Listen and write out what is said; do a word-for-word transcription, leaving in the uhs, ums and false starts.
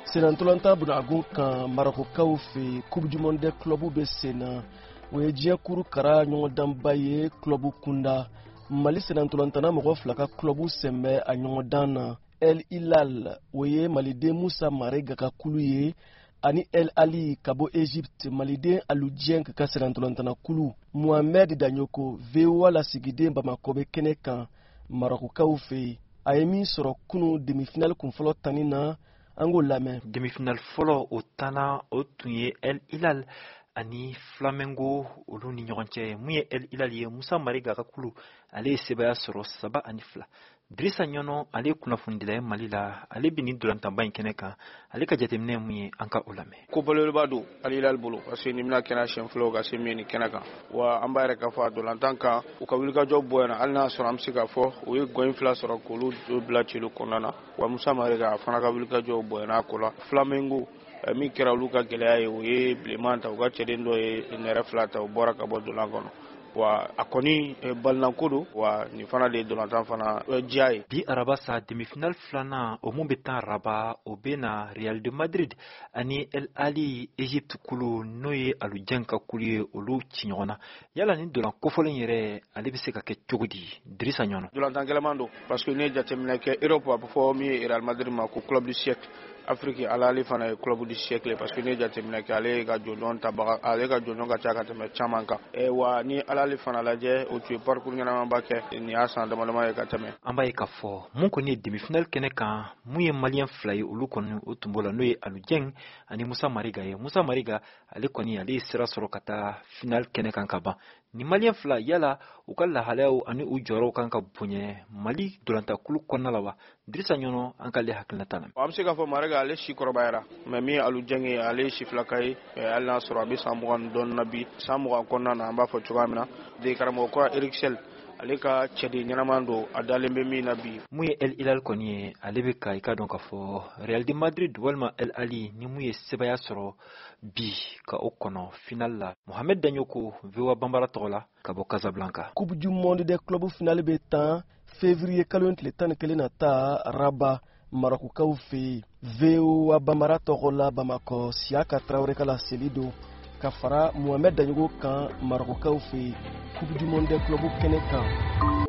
senantolanta bunagun kan Marokokaw fɛ Coupe du Monde club bɛ sen na o ye diɲɛ kuru kara ɲɔgɔndanba ye club kunda. Mali senantolantana mɔgɔ fila ka club sɛnbɛ a ɲɔgɔndan na. El Hilal o ye maliden Musa Marega ka kulu ye ani El Ali ka bɔ Egypte maliden Alu Dieng ka senantolantana kulu. Mohamed Danyoko V O A lasigiden Bamako bɛ kɛnɛ kan Marokokaw fɛ. A ye min sɔrɔ kunu demi-finale kunfɔlɔ tani na an k'o lamɛn. Demi-finale fɔlɔ o tana o tun ye El Hilal ani Flamengo olu ni ɲɔgɔn cɛ. Mun ye El Hilal ye Musa Marega ka kulu ale ye sebaya sɔrɔ saba ani fila. Drissa Ɲɔnɔ ale kunnafonidila ye Mali la ale bɛ nin dolantanba in kɛnɛ kan ale ka jateminɛ mun ye an ka o lamɛn. Ko belebeleba don El Hilal bolo parce que ni bɛna kɛnɛ siɲɛ fɔlɔ ka se min ni kɛnɛ kan wa an b'a yɛrɛ k'a fɔ a dolantan kan u ka wulikajɔ bɔ yan hali n'a sɔrɔ an bɛ se k'a fɔ u ye gɔyin fila sɔrɔ k'olu bila celu kɔnɔna na wa Musa Marega a fana ka wulikajɔ bɔ yan a ko la. Flamengo min kɛra olu ka gɛlɛya ye o ye bileman ta u ka cɛden dɔ ye nɛrɛ fila ta u bɔra ka bɔ dolan kɔnɔ wa a kɔni balinako don wa nin fana de ye dolantan fana diya ye. Bi araba sa demi-finale filanan o mun bɛ taa araba o bɛ na Real de Madrid ani El Ali Egypte kulu n'o ye Alu Dieng ka kulu ye olu ci ɲɔgɔn na. Yala nin dolan kofɔlen yɛrɛ ale bɛ se ka kɛ cogo di? Drissa Ɲɔnɔ. Dolantan gɛlɛman don parce que ne ye jateminɛ kɛ Europe a bɛ fɔ min ye Real Madrid ma ko club du siècle. Afrique ala ale fana ye club du siècle parce que ne jateminɛ kɛ ale ka jɔnjɔn tabaga ale ka jɔnjɔn ka ca ka tɛmɛ caman kan. E wa ni ala ale fana lajɛ o tun ye parcours ɲɛnamaba kɛ nin y'a san damadama ye ka tɛmɛ. An b'a ye k'a fɔ mun kɔni ye demi-finale kɛnɛ kan mun ye malien fila ye olu kɔni o tun b'o la n'o ye Alu Dieng ani Musa Marega ye. Musa Marega ale kɔni ale ye sira sɔrɔ ka taa finale kɛnɛ kan ka ban. Ni malien fila yala u ka lahalayaw ani u jɔyɔrɔw kan ka bonya Mali dolantakulu kɔnɔna la wa? Drissa Ɲɔnɔ an ka ale hakilinata la. An bɛ se k'a fɔ Marega ale si kɔrɔbayara mais min Alu Dieng ye ale ye si filaka ye hali n'a sɔrɔ a bɛ san mugan ni dɔɔnin na bi san mugan kɔnɔna na an b'a fɔ cogoya min na de karamɔgɔ kura Eric Sel ale ka cɛden ɲɛnaman don a dalen bɛ min na bi. Mun ye El Hilal kɔni ye ale bɛ ka i ka dɔn k'a fɔ Real de Madrid walima El Ali ni mun ye sebaya sɔrɔ bi ka o kɔnɔ finale la. Mohamed Danyoko V O A Banbara tɔgɔ la ka bɔ Casablanca. Coupe du Monde des clubs finale bɛ tan février kalo tile tan ni kelen na taa Rabat Marokokaw fɛ V O A Banbara tɔgɔ la Bamako Siaka Traoré ka laseli don ka fara Mohamed Danyoko kan Marokokaw fɛ Coupe du Monde des clubs kɛnɛ kan.